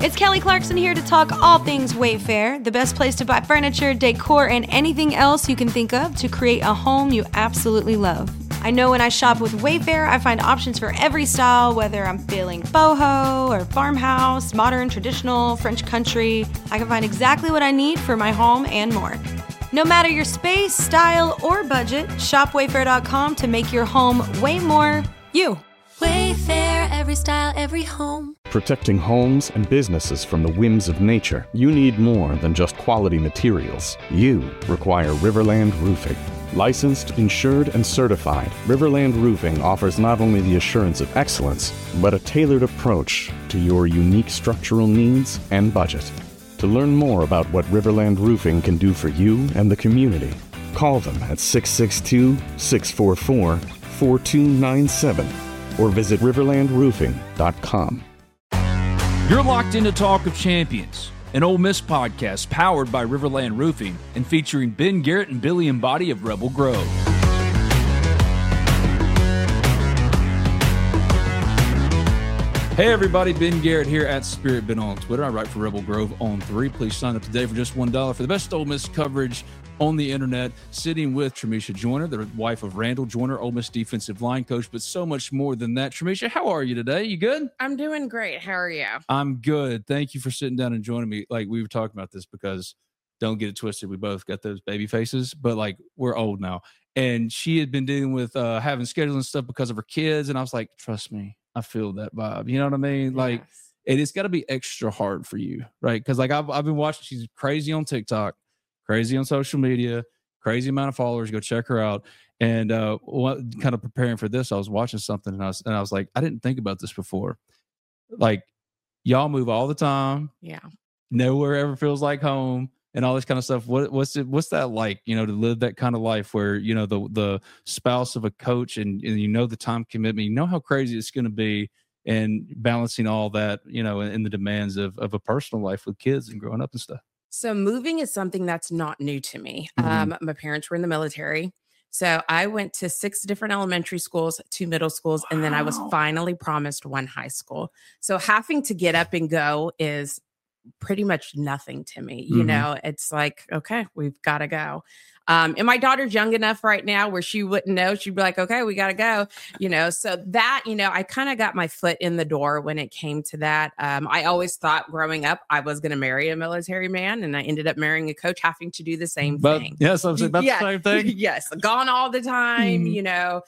It's Kelly Clarkson here to talk all things Wayfair, the best place to buy furniture, decor, and anything else you can think of to create a home you absolutely love. I know when I shop with Wayfair, I find options for every style, whether I'm feeling boho or farmhouse, modern, traditional, French country. I can find exactly what I need for my home and more. No matter your space, style, or budget, shop Wayfair.com to make your home way more you. Wayfair, every style, every home. Protecting homes and businesses from the whims of nature, you need more than just quality materials. You require Riverland Roofing. Licensed, insured, and certified, Riverland Roofing offers not only the assurance of excellence, but a tailored approach to your unique structural needs and budget. To learn more about what Riverland Roofing can do for you and the community, call them at 662-644-4297 or visit riverlandroofing.com. You're locked into Talk of Champions, an Ole Miss podcast powered by Riverland Roofing and featuring Ben Garrett and Billy Embody of Rebel Grove. Hey everybody, Ben Garrett here at Spirit Ben on Twitter. I write for Rebel Grove on 3. Please sign up today for just $1 for the best Ole Miss coverage on the internet. Sitting with Tramisha Joyner, the wife of Randall Joyner, Ole Miss defensive line coach, but so much more than that. Tramisha, how are you today? You good? I'm doing great. How are you? I'm good. Thank you for sitting down and joining me. Like, we were talking about this because, don't get it twisted, we both got those baby faces, but like, we're old now. And she had been dealing with having scheduling stuff because of her kids. And I was like, trust me, I feel that vibe. You know what I mean? Like, and it's got to be extra hard for you, right? Because like I've been watching, she's crazy on TikTok, crazy on social media, crazy amount of followers. Go check her out. And kind of preparing for this, I was watching something and I was like, I didn't think about this before. Like, y'all move all the time. Yeah. Nowhere ever feels like home and all this kind of stuff. What's that like, you know, to live that kind of life where, you know, the spouse of a coach and you know, the time commitment, you know how crazy it's going to be, and balancing all that, you know, in the demands of a personal life with kids and growing up and stuff. So moving is something that's not new to me. My parents were in the military. So I went to 6 different elementary schools, 2 middle schools, and then I was finally promised 1 high school. So having to get up and go is pretty much nothing to me. You know, it's like, okay, we've got to go. And my daughter's young enough right now where she wouldn't know. She'd be like, okay, we got to go, you know. So that, you know, I kind of got my foot in the door when it came to that. I always thought growing up I was going to marry a military man, and I ended up marrying a coach, having to do the same thing. Yes, I'm saying about the same thing. Yes, gone all the time, you know.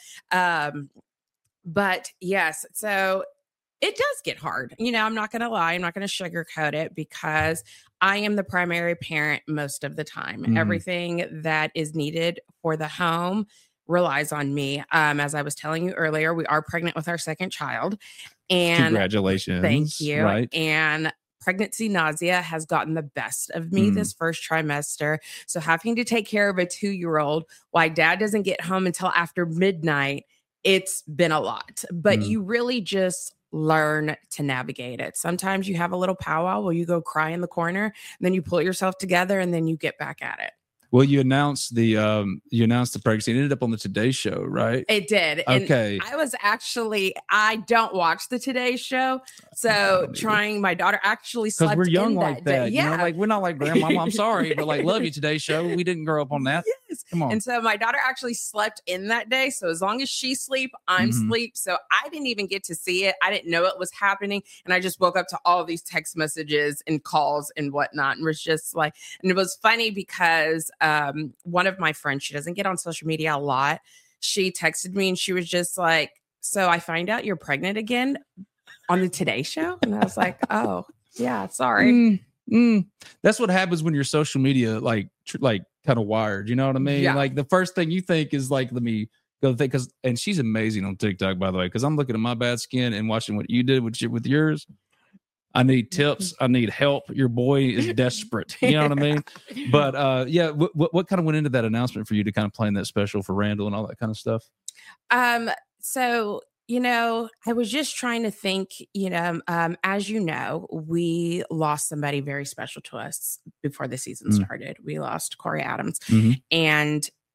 But yes, so it does get hard. You know, I'm not going to lie. I'm not going to sugarcoat it, because I am the primary parent most of the time. Everything that is needed for the home relies on me. As I was telling you earlier, we are pregnant with our 2nd child. And congratulations. Thank you. Right. And pregnancy nausea has gotten the best of me this first trimester. So having to take care of a 2-year-old while dad doesn't get home until after midnight, it's been a lot. But you really just learn to navigate it. Sometimes you have a little powwow where you go cry in the corner, and then you pull yourself together, and then you get back at it. Well, you announced the pregnancy. It ended up on the Today Show, right? It did. Okay. And I don't watch the Today Show. So my daughter actually slept because we're young in like that. You know, like we're not like grandma. I'm sorry, but like, love you, Today Show. We didn't grow up on that. Yes. Come on. And so my daughter actually slept in that day. So as long as she sleep, I'm sleep. So I didn't even get to see it. I didn't know it was happening. And I just woke up to all these text messages and calls and whatnot. And was just like, and it was funny because one of my friends, she doesn't get on social media a lot. She texted me and she was just like, so I find out you're pregnant again on the Today Show. And I was like, oh yeah, sorry. That's what happens when your social media, like kind of wired, you know what I mean? Yeah. Like the first thing you think is like, let me go think, and she's amazing on TikTok, by the way, because I'm looking at my bad skin and watching what you did with yours. I need tips. I need help. Your boy is desperate. You know what I mean? But what kind of went into that announcement for you to kind of plan that special for Randall and all that kind of stuff? So, you know, I was just trying to think, you know, as you know, we lost somebody very special to us before the season started. We lost Corey Adams. And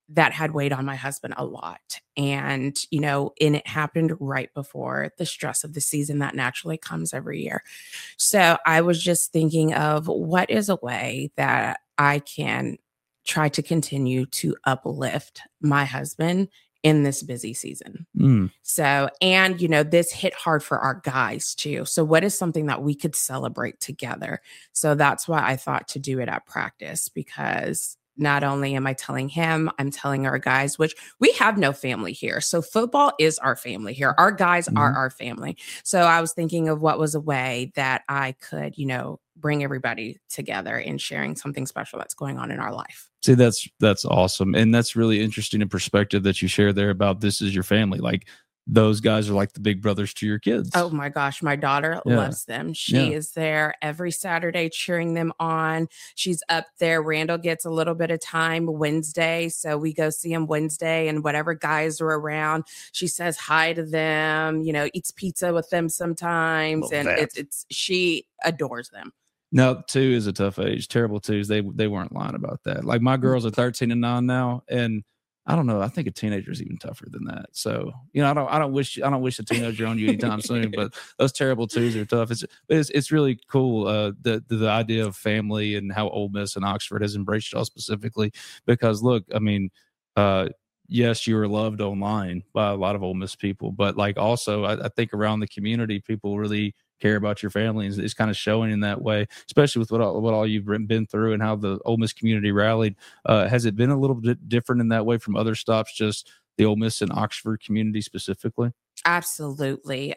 that had weighed on my husband a lot. And, and it happened right before the stress of the season that naturally comes every year. So I was just thinking of what is a way that I can try to continue to uplift my husband in this busy season. So, and, this hit hard for our guys too. So what is something that we could celebrate together? So that's why I thought to do it at practice, because not only am I telling him, I'm telling our guys, which we have no family here. So football is our family here. Our guys are our family. So I was thinking of what was a way that I could, bring everybody together in sharing something special that's going on in our life. See, that's awesome. And that's really interesting in perspective that you share there about this is your family. Like those guys are like the big brothers to your kids. Oh my gosh. My daughter loves them. She is there every Saturday cheering them on. She's up there. Randall gets a little bit of time Wednesday. So we go see him Wednesday, and whatever guys are around, she says hi to them, eats pizza with them sometimes. And she adores them. No, 2 is a tough age. Terrible 2s. They weren't lying about that. Like my girls are 13 and 9 now, and I don't know. I think a teenager is even tougher than that. So I don't wish a teenager on you anytime soon. But those terrible 2s are tough. It's really cool. The idea of family and how Ole Miss and Oxford has embraced y'all specifically. Because look, I mean, yes, you were loved online by a lot of Ole Miss people, but like also I think around the community, people really care about your family. Is kind of showing in that way, especially with what all you've been through and how the Ole Miss community rallied. Has it been a little bit different in that way from other stops, just the Ole Miss and Oxford community specifically? Absolutely.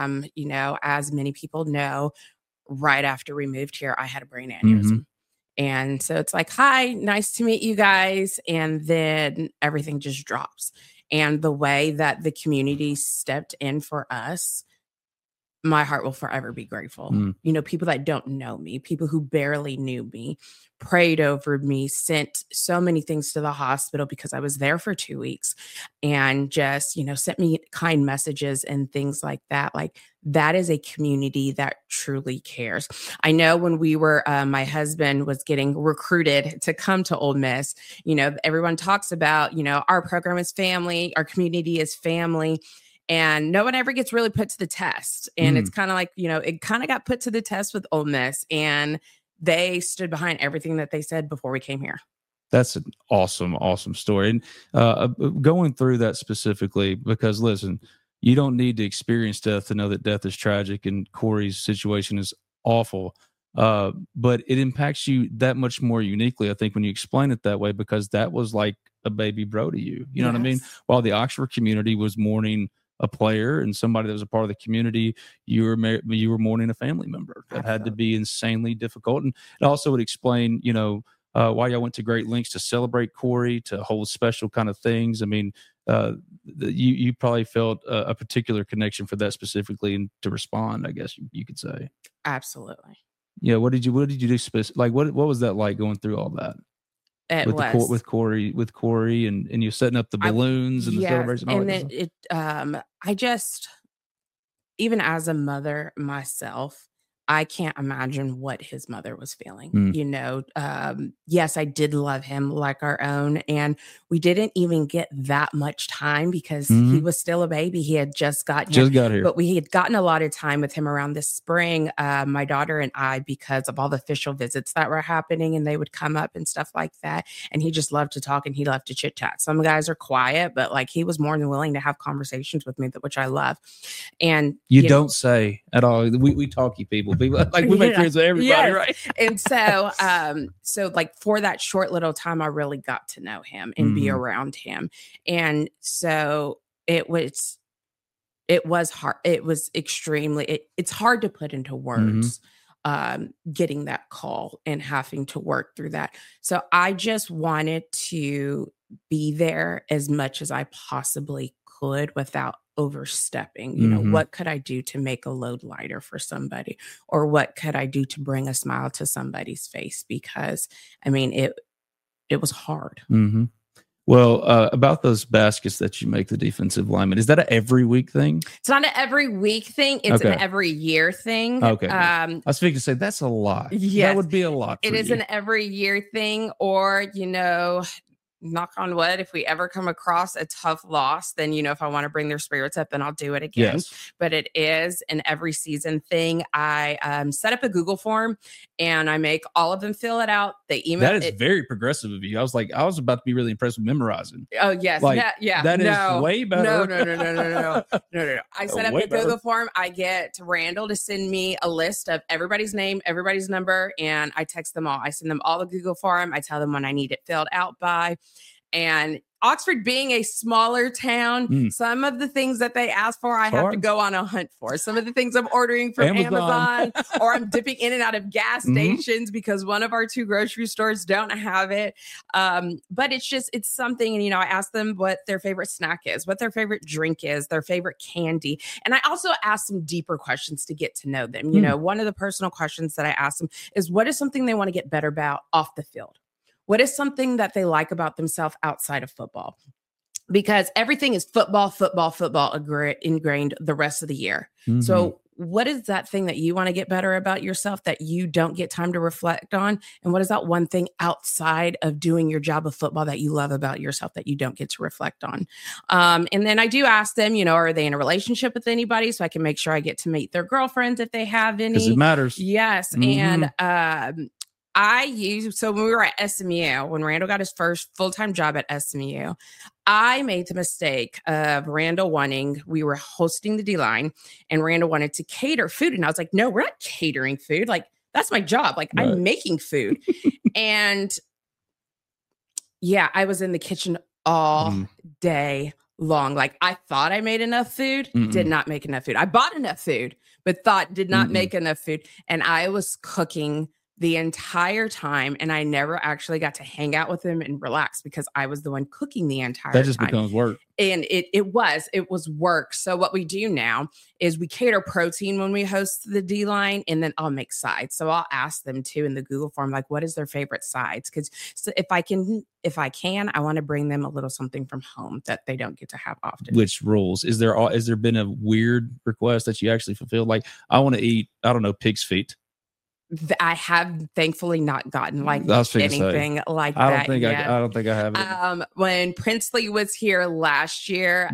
As many people know, right after we moved here, I had a brain aneurysm. And so it's like, hi, nice to meet you guys. And then everything just drops. And the way that the community stepped in for us, my heart will forever be grateful. People that don't know me, people who barely knew me, prayed over me, sent so many things to the hospital because I was there for 2 weeks, and just, sent me kind messages and things like that. Like that is a community that truly cares. I know when we were, my husband was getting recruited to come to Ole Miss, everyone talks about, our program is family, our community is family. And no one ever gets really put to the test. And it's kind of like, it kind of got put to the test with Ole Miss, and they stood behind everything that they said before we came here. That's an awesome, awesome story. And going through that specifically, because listen, you don't need to experience death to know that death is tragic, and Corey's situation is awful. But it impacts you that much more uniquely, I think, when you explain it that way, because that was like a baby bro to you. You know what I mean? While the Oxford community was mourning a player and somebody that was a part of the community, you were mourning a family member. That had to be insanely difficult. And it also would explain, why y'all went to great lengths to celebrate Corey, to hold special kind of things. I mean, you probably felt a particular connection for that specifically, and to respond, I guess you could say. Absolutely. Yeah. What did you do? Like, what was that like going through all that? With Corey and you setting up the balloons and the celebration. And then I just, even as a mother myself, I can't imagine what his mother was feeling. Yes, I did love him like our own. And we didn't even get that much time because he was still a baby. He had just got here. But we had gotten a lot of time with him around this spring, my daughter and I, because of all the official visits that were happening, and they would come up and stuff like that. And he just loved to talk and he loved to chit chat. Some guys are quiet, but like he was more than willing to have conversations with me, which I love. And you don't say at all. We talky people. Like we make friends with everybody, right? And so, so like for that short little time, I really got to know him and be around him. And so it was hard. It was extremely, it's hard to put into words, getting that call and having to work through that. So I just wanted to be there as much as I possibly could without overstepping. What could I do to make a load lighter for somebody, or what could I do to bring a smile to somebody's face? Because I mean, it was hard. Well, about those baskets that you make, the defensive lineman, is that an every week thing? It's not an every week thing. It's an every year thing. Okay. I was thinking to say that's a lot. Yes, that would be a lot. It is an every year thing, or knock on wood, if we ever come across a tough loss, then, if I want to bring their spirits up, then I'll do it again. Yes. But it is an every season thing. I set up a Google form and I make all of them fill it out. They email That is very progressive of you. I was about to be really impressed with memorizing. Oh, yes. Yeah. That is way better. No. I set up a Google form. I get Randall to send me a list of everybody's name, everybody's number, and I text them all. I send them all the Google form. I tell them when I need it filled out by. And Oxford being a smaller town, some of the things that they ask for, I have to go on a hunt for. Some of the things I'm ordering from Amazon or I'm dipping in and out of gas stations because one of our 2 grocery stores don't have it. But it's something, and, I ask them what their favorite snack is, what their favorite drink is, their favorite candy. And I also ask some deeper questions to get to know them. One of the personal questions that I ask them is, what is something they want to get better about off the field? What is something that they like about themselves outside of football? Because everything is football ingrained the rest of the year. So what is that thing that you want to get better about yourself that you don't get time to reflect on? And what is that one thing outside of doing your job of football that you love about yourself that you don't get to reflect on? And then I do ask them, are they in a relationship with anybody? So I can make sure I get to meet their girlfriends if they have any. Because it matters. Yes. And so when we were at SMU, when Randall got his first full-time job at SMU, I made the mistake of we were hosting the D-line and Randall wanted to cater food. And I was like, no, we're not catering food. Like, that's my job. Like, right. I'm making food. And I was in the kitchen all day long. Like, I thought I made enough food, did not make enough food. I bought enough food, but did not make enough food. And I was cooking the entire time, and I never actually got to hang out with him and relax because I was the one cooking the entire time. That just becomes work. And it was work. So what we do now is we cater protein when we host the D-line, and then I'll make sides. So I'll ask them too in the Google form, like, what is their favorite sides? Because if I can, I want to bring them a little something from home that they don't get to have often. Which rules? Is there been a weird request that you actually fulfilled? Like, I want to eat, I don't know, pig's feet. I have thankfully not gotten anything like that. I don't think I have it. When Princely was here last year,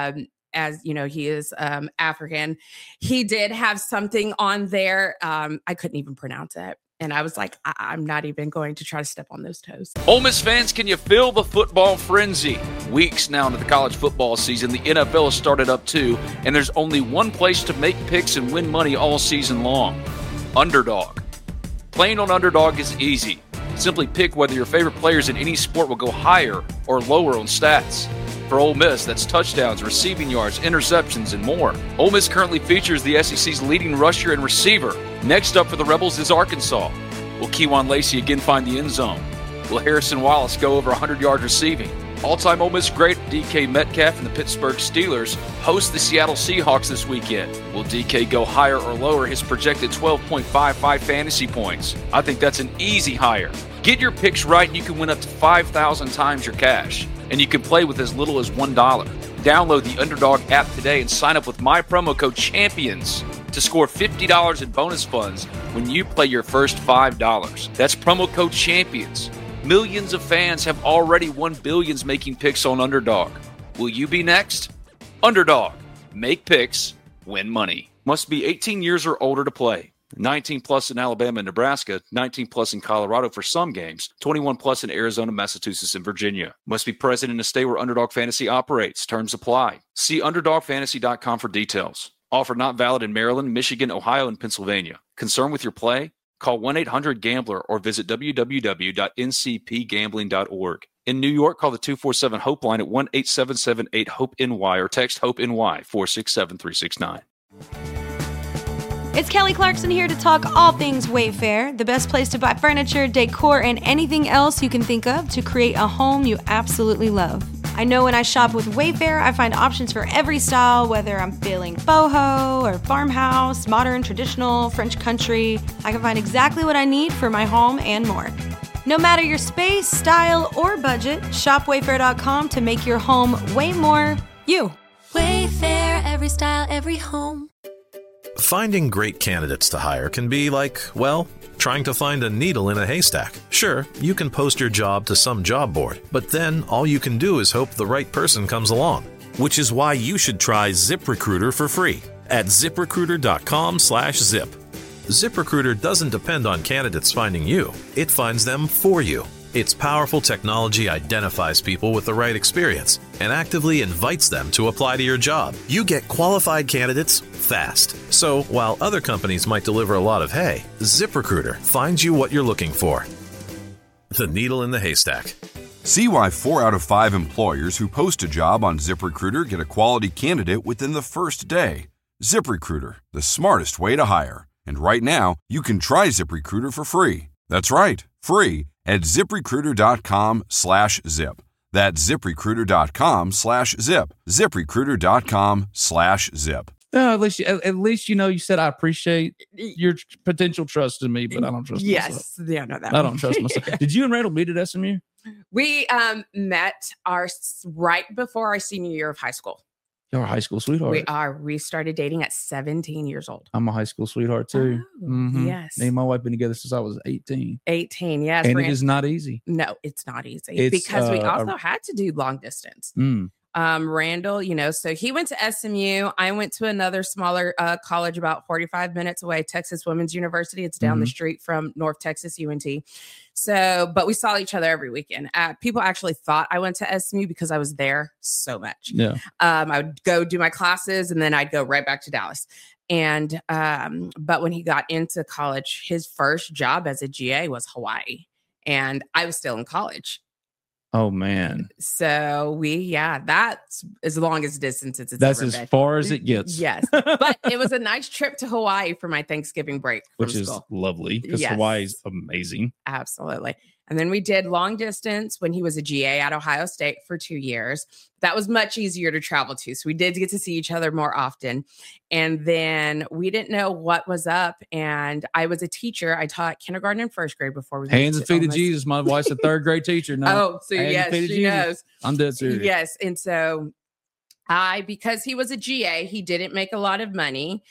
as you know, he is African, he did have something on there. I couldn't even pronounce it. And I was like, I'm not even going to try to step on those toes. Ole Miss fans, can you feel the football frenzy? Weeks now into the college football season, the NFL has started up too, and there's only one place to make picks and win money all season long: Underdog. Playing on Underdog is easy. Simply pick whether your favorite players in any sport will go higher or lower on stats. For Ole Miss, that's touchdowns, receiving yards, interceptions, and more. Ole Miss currently features the SEC's leading rusher and receiver. Next up for the Rebels is Arkansas. Will Kejuan Lacey again find the end zone? Will Harrison Wallace go over 100 yards receiving? All-time Ole Miss great DK Metcalf and the Pittsburgh Steelers host the Seattle Seahawks this weekend. Will DK go higher or lower his projected 12.55 fantasy points? I think that's an easy hire. Get your picks right and you can win up to 5,000 times your cash. And you can play with as little as $1. Download the Underdog app today and sign up with my promo code CHAMPIONS to score $50 in bonus funds when you play your first $5. That's promo code CHAMPIONS. Millions of fans have already won billions making picks on Underdog. Will you be next? Underdog. Make picks. Win money. Must be 18 years or older to play. 19 plus in Alabama and Nebraska, 19 plus in Colorado for some games, 21 plus in Arizona, Massachusetts, and Virginia. Must be present in a state where Underdog Fantasy operates. Terms apply. See UnderdogFantasy.com for details. Offer not valid in Maryland, Michigan, Ohio, and Pennsylvania. Concerned with your play? Call 1-800-GAMBLER or visit www.ncpgambling.org. In New York, call the 247-HOPE line at 1-877-8-HOPE-NY or text HOPE-NY 467-369. It's Kelly Clarkson here to talk all things Wayfair, the best place to buy furniture, decor, and anything else you can think of to create a home you absolutely love. I know when I shop with Wayfair, I find options for every style, whether I'm feeling boho or farmhouse, modern, traditional, French country. I can find exactly what I need for my home and more. No matter your space, style, or budget, shop Wayfair.com to make your home way more you. Wayfair, every style, every home. Finding great candidates to hire can be like, well, trying to find a needle in a haystack. Sure, you can post your job to some job board, but then all you can do is hope the right person comes along. Which is why you should try ZipRecruiter for free at ZipRecruiter.com/zip. ZipRecruiter doesn't depend on candidates finding you. It finds them for you. Its powerful technology identifies people with the right experience and actively invites them to apply to your job. You get qualified candidates fast. So while other companies might deliver a lot of hay, ZipRecruiter finds you what you're looking for. The needle in the haystack. See why 4 out of 5 employers who post a job on ZipRecruiter get a quality candidate within the first day. ZipRecruiter, the smartest way to hire. And right now, you can try ZipRecruiter for free. That's right, free at ZipRecruiter.com/zip. That's ZipRecruiter.com/zip. ZipRecruiter.com/zip. At least you know you said I appreciate your potential trust in me, but I don't trust myself. Yes. Yeah, no, that I don't trust myself. Did you and Randall meet at SMU? We met right before our senior year of high school. You're a high school sweetheart. We are. We started dating at 17 years old. I'm a high school sweetheart too. Oh, yes. Me and my wife been together since I was 18. 18, yes. And it is not easy. No, it's not easy It's, because we also had to do long distance. Randall, so he went to SMU. I went to another smaller college about 45 minutes away, Texas Women's University. It's down the street from North Texas UNT. So, but we saw each other every weekend. People actually thought I went to SMU because I was there so much. Yeah. I would go do my classes and then I'd go right back to Dallas. And, but when he got into college, his first job as a GA was Hawaii. And I was still in college. Oh man. So that's as long as distance as it's that's ever as been. far as it gets. Yes. But it was a nice trip to Hawaii for my Thanksgiving break. Which is lovely because Yes. Hawaii is amazing. Absolutely. And then we did long distance when he was a GA at Ohio State for 2 years. That was much easier to travel to. So we did get to see each other more often. And then we didn't know what was up. And I was a teacher. I taught kindergarten and first grade before we Hands and feet of Jesus. My wife's a third grade teacher now. Oh, so Hands yes, and feet of she Jesus. knows. I'm dead serious. Yes. And so because he was a GA, he didn't make a lot of money.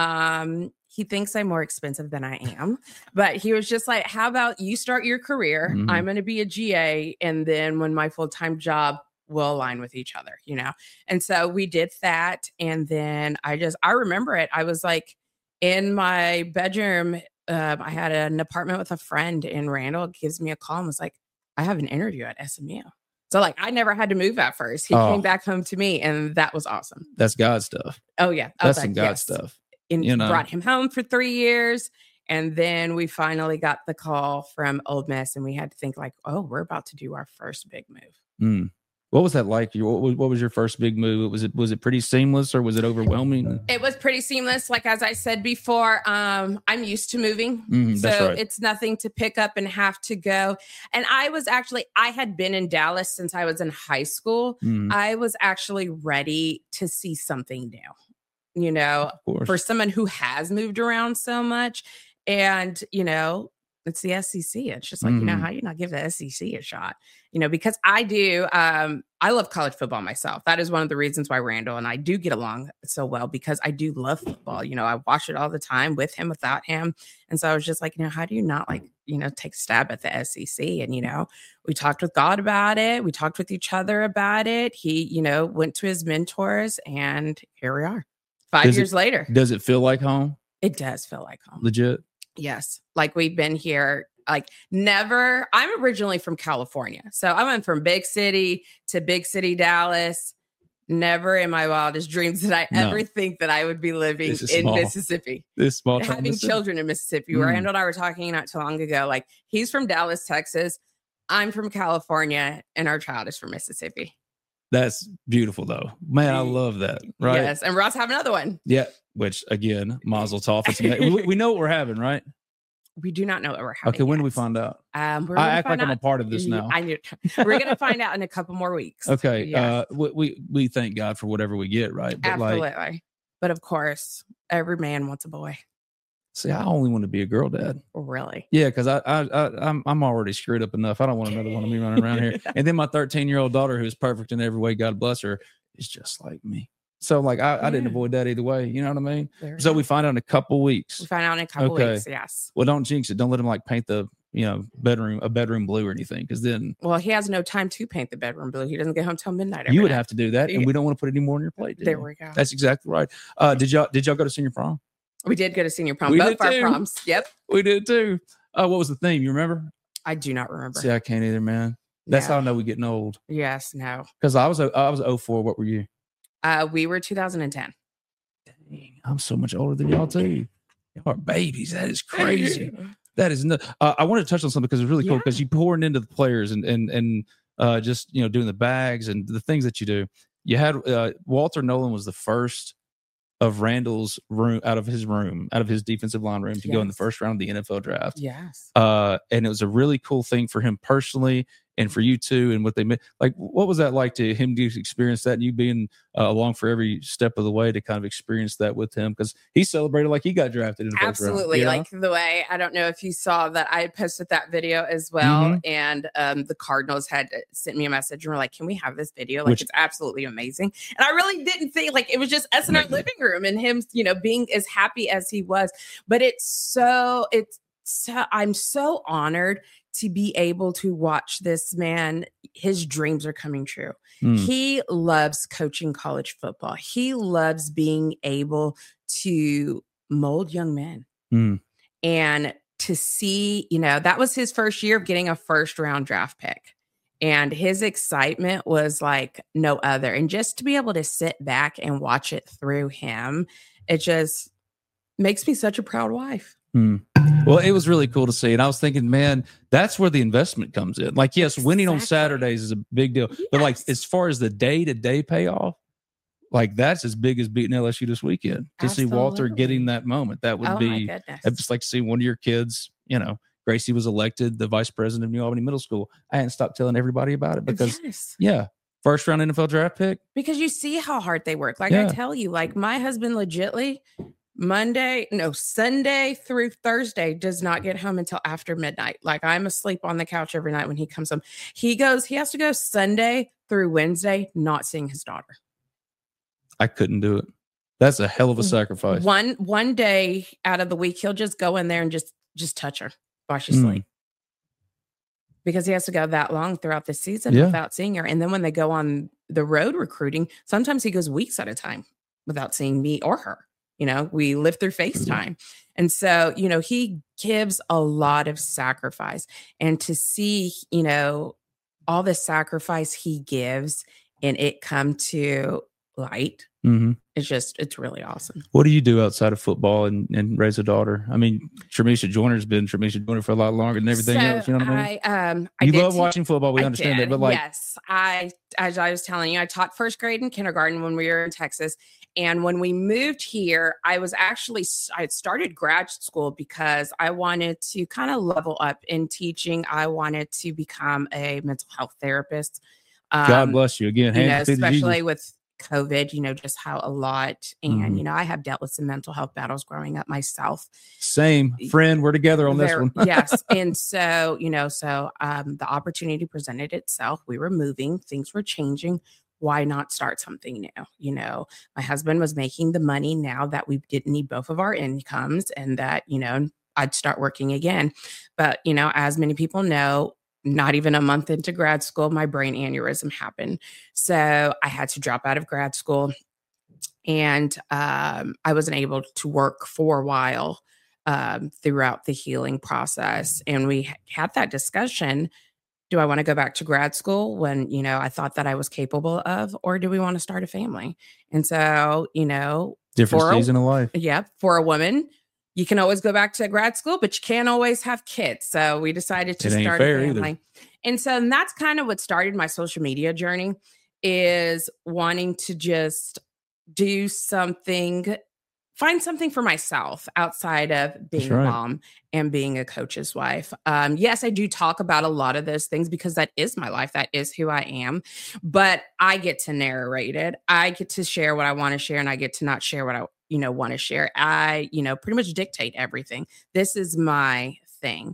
He thinks I'm more expensive than I am, but he was just like, how about you start your career? I'm going to be a GA. And then when my full-time job will align with each other, And so we did that. And then I remember it. I was like in my bedroom. I had an apartment with a friend and Randall gives me a call and was like, I have an interview at SMU. So like, I never had to move at first. He came back home to me and that was awesome. That's God stuff. Oh yeah. That's some God stuff. And brought him home for 3 years. And then we finally got the call from Ole Miss and we had to think like, oh, we're about to do our first big move. What was that like? What was your first big move? Was it pretty seamless or was it overwhelming? It was pretty seamless. Like, as I said before, I'm used to moving. That's so right. it's nothing to pick up and have to go. And I had been in Dallas since I was in high school. I was actually ready to see something new. For someone who has moved around so much and, it's the SEC. It's just like, how do you not give the SEC a shot? Because I do, I love college football myself. That is one of the reasons why Randall and I do get along so well because I do love football. I watch it all the time with him, without him. And so I was just like, how do you not take a stab at the SEC? And, we talked with God about it. We talked with each other about it. He, went to his mentors and here we are. 5 years later. Does it feel like home? It does feel like home. Legit? Yes. Like we've been here, never. I'm originally from California. So I went from big city to big city, Dallas. Never in my wildest dreams did I ever think that I would be living in Mississippi. This small having children in Mississippi. Randall and I were talking not too long ago. Like he's from Dallas, Texas. I'm from California and our child is from Mississippi. That's beautiful, though. Man, I love that. Right? Yes. And we're about to have another one. Yeah. Which, again, Mazel Tov. We know what we're having, right? We do not know what we're having. Okay. When do we find out? I act like I'm a part of this now. We're going to find out in a couple more weeks. Okay. Yes. We thank God for whatever we get, right? But absolutely. But of course, every man wants a boy. See, I only want to be a girl dad. Really? Yeah, because I'm already screwed up enough. I don't want another one of me running around here. And then my 13-year-old daughter, who's perfect in every way, God bless her, is just like me. So like I didn't avoid that either way. You know what I mean? There So we we go. find out in a couple weeks. We find out in a couple Okay. weeks. Yes. Well, don't jinx it. Don't let him like paint the bedroom blue or anything, because then Well, he has no time to paint the bedroom blue. He doesn't get home till midnight. you would night. have to do that, and Yeah. we don't want to put any more on your plate. do There you? we go. That's exactly right. Did y'all go to senior prom? We did go to senior prom. We Both did our too. proms. Yep. We did too. What was the theme? You remember? I do not remember. See, I can't either, man. That's how I know we're getting old. Yes. No. Because I was 04. What were you? We were 2010. Dang, I'm so much older than y'all too. Y'all are babies. That is crazy. That is no. I wanted to touch on something because it's really cool because you pouring into the players and just doing the bags and the things that you do. You had Walter Nolan was the first of Randall's room out of his defensive line room to go in the first round of the NFL draft. Yes. And it was a really cool thing for him personally and for you too. And what they meant, like, what was that like to him to experience that and you being along for every step of the way to kind of experience that with him? Because he celebrated like he got drafted in the first round. Absolutely. You know? Like the way, I don't know if you saw that I had posted that video as well. And the Cardinals had sent me a message and were like, can we have this video? Like, it's absolutely amazing. And I really didn't think like it was just us in our living room and him, being as happy as he was. But I'm so honored to be able to watch this man. His dreams are coming true. He loves coaching college football. He loves being able to mold young men. And to see, that was his first year of getting a first round draft pick. And his excitement was like no other. And just to be able to sit back and watch it through him, it just makes me such a proud wife. Well, it was really cool to see. And I was thinking, man, that's where the investment comes in. Like, yes, winning on Saturdays is a big deal. But like, as far as the day-to-day payoff, like that's as big as beating LSU this weekend. To see Walter getting that moment, that would be just like to see one of your kids, Gracie was elected the vice president of New Albany Middle School. I hadn't stopped telling everybody about it because, first round NFL draft pick. Because you see how hard they work. Like I tell you, like my husband legitly Sunday through Thursday does not get home until after midnight. Like I'm asleep on the couch every night when he comes home. He has to go Sunday through Wednesday, not seeing his daughter. I couldn't do it. That's a hell of a sacrifice. One day out of the week, he'll just go in there and just touch her while she's asleep. Because he has to go that long throughout the season without seeing her. And then when they go on the road recruiting, sometimes he goes weeks at a time without seeing me or her. We live through FaceTime. And so, he gives a lot of sacrifice. And to see, all the sacrifice he gives and it come to light, it's really awesome. What do you do outside of football and raise a daughter? I mean, Tramisha Joyner's been Tramisha Joyner for a lot longer than everything else. You know what I mean? You love watching football. We understand that. But like, yes, as I was telling you, I taught first grade and kindergarten when we were in Texas. And when we moved here, I had started grad school because I wanted to kind of level up in teaching. I wanted to become a mental health therapist. God bless you again. Especially with COVID, just how a lot. And, I have dealt with some mental health battles growing up myself. Same friend. We're together on this one. Yes. And so, the opportunity presented itself. We were moving. Things were changing. Why not start something new? My husband was making the money now that we didn't need both of our incomes and that, I'd start working again. But, as many people know, not even a month into grad school, my brain aneurysm happened. So I had to drop out of grad school and I wasn't able to work for a while throughout the healing process. And we had that discussion. Do I want to go back to grad school when, I thought that I was capable of, or do we want to start a family? And so, different season of life. Yeah. For a woman, you can always go back to grad school, but you can't always have kids. So we decided to start a family. Either. And so that's kind of what started my social media journey, is wanting to just do something, find something for myself outside of being a mom and being a coach's wife. Yes, I do talk about a lot of those things because that is my life. That is who I am. But I get to narrate it. I get to share what I want to share, and I get to not share what I want to share. I, pretty much dictate everything. This is my thing.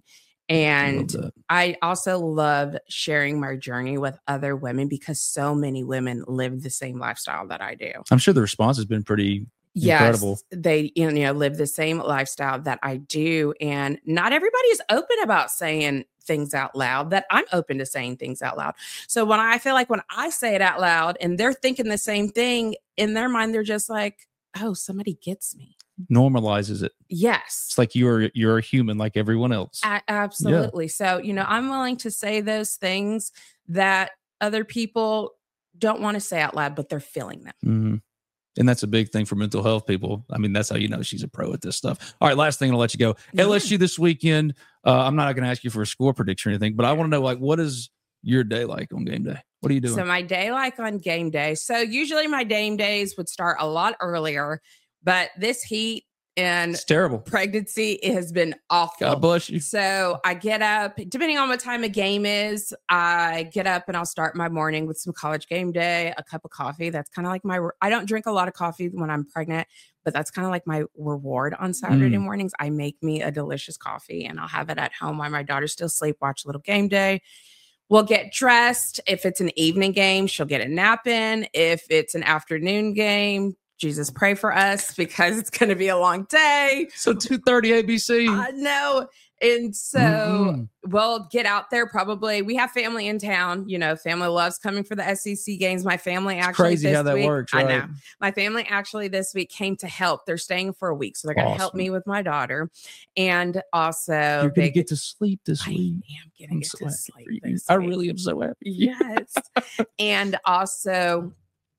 And Love that. I also love sharing my journey with other women because so many women live the same lifestyle that I do. I'm sure the response has been pretty incredible. Yes, they live the same lifestyle that I do, and not everybody is open about saying things out loud that I'm open to saying things out loud. So when I feel like when I say it out loud and they're thinking the same thing in their mind, they're just like, "Oh, somebody gets me." Normalizes it. Yes, It's like you're a human like everyone else. absolutely. So I'm willing to say those things that other people don't want to say out loud, but they're feeling them. Mm-hmm. And that's a big thing for mental health people. I mean, that's how you know she's a pro at this stuff. All right, last thing, I'll let you go. Yeah. LSU this weekend. I'm not going to ask you for a score prediction or anything, but I want to know, like, what is your day like on game day? What are you doing? So my day like on game day. So usually my game days would start a lot earlier, but this heat and It's terrible. pregnancy has been awful. God bless you. So I get up, depending on what time a game is, I get up and I'll start my morning with some college game day, a cup of coffee. That's kind of like I don't drink a lot of coffee when I'm pregnant, but that's kind of like my reward on Saturday mornings. I make me a delicious coffee and I'll have it at home while my daughter's still asleep, watch a little game day. We'll get dressed. If it's an evening game, she'll get a nap in. If it's an afternoon game, Jesus, pray for us because it's going to be a long day. So 2:30 ABC. No. And so we'll get out there probably. We have family in town. Family loves coming for the SEC games. My family actually Crazy this how that week, works, I right? know. My family actually this week came to help. They're staying for a week. So they're going to help Awesome. me with my daughter. And also You're going to get to sleep this I week. am going to get so to happy sleep for you. this I week. really am so happy. Yes. And also,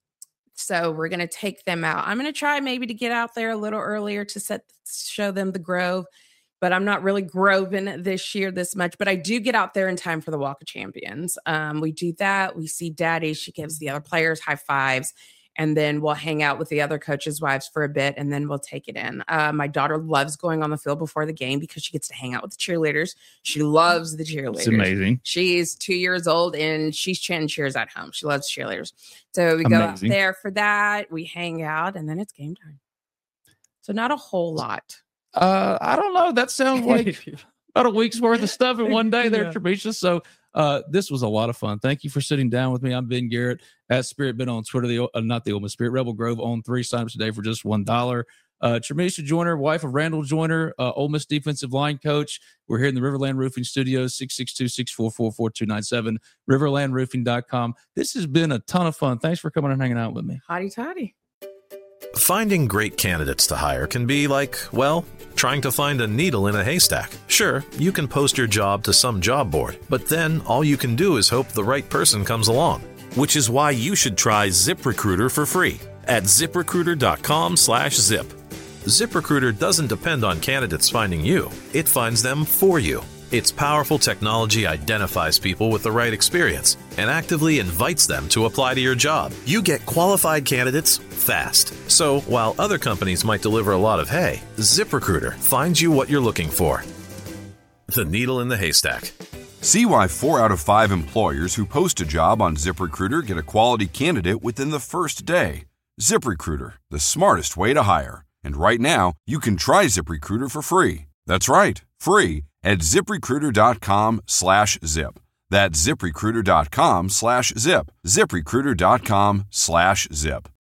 so we're going to take them out. I'm going to try maybe to get out there a little earlier to show them the Grove, but I'm not really groving this year this much, but I do get out there in time for the Walk of Champions. We do that. We see Daddy. She gives the other players high fives. And then we'll hang out with the other coaches' wives for a bit, and then we'll take it in. My daughter loves going on the field before the game because she gets to hang out with the cheerleaders. She loves the cheerleaders. It's amazing. She's 2 years old, and she's chanting cheers at home. She loves cheerleaders. So we go out there for that. We hang out, and then it's game time. So not a whole lot. I don't know. That sounds like about a week's worth of stuff in one day there, Tramisha. So this was a lot of fun. Thank you for sitting down with me. I'm Ben Garrett at Spirit Ben on Twitter, not the Ole Miss Spirit Rebel Grove on 3 signups today for just $1. Tramisha Joyner, wife of Randall Joyner, Ole Miss defensive line coach. We're here in the Riverland Roofing Studios, 662-644-4297, riverlandroofing.com. This has been a ton of fun. Thanks for coming and hanging out with me. Hotty toddy. Finding great candidates to hire can be like, well, trying to find a needle in a haystack. Sure, you can post your job to some job board, but then all you can do is hope the right person comes along. Which is why you should try ZipRecruiter for free at ZipRecruiter.com/zip. ZipRecruiter doesn't depend on candidates finding you. It finds them for you. Its powerful technology identifies people with the right experience and actively invites them to apply to your job. You get qualified candidates fast. So while other companies might deliver a lot of hay, ZipRecruiter finds you what you're looking for. The needle in the haystack. See why 4 out of 5 employers who post a job on ZipRecruiter get a quality candidate within the first day. ZipRecruiter, the smartest way to hire. And right now, you can try ZipRecruiter for free. That's right, free at ZipRecruiter.com/zip. That's ZipRecruiter.com/zip. ZipRecruiter.com/zip.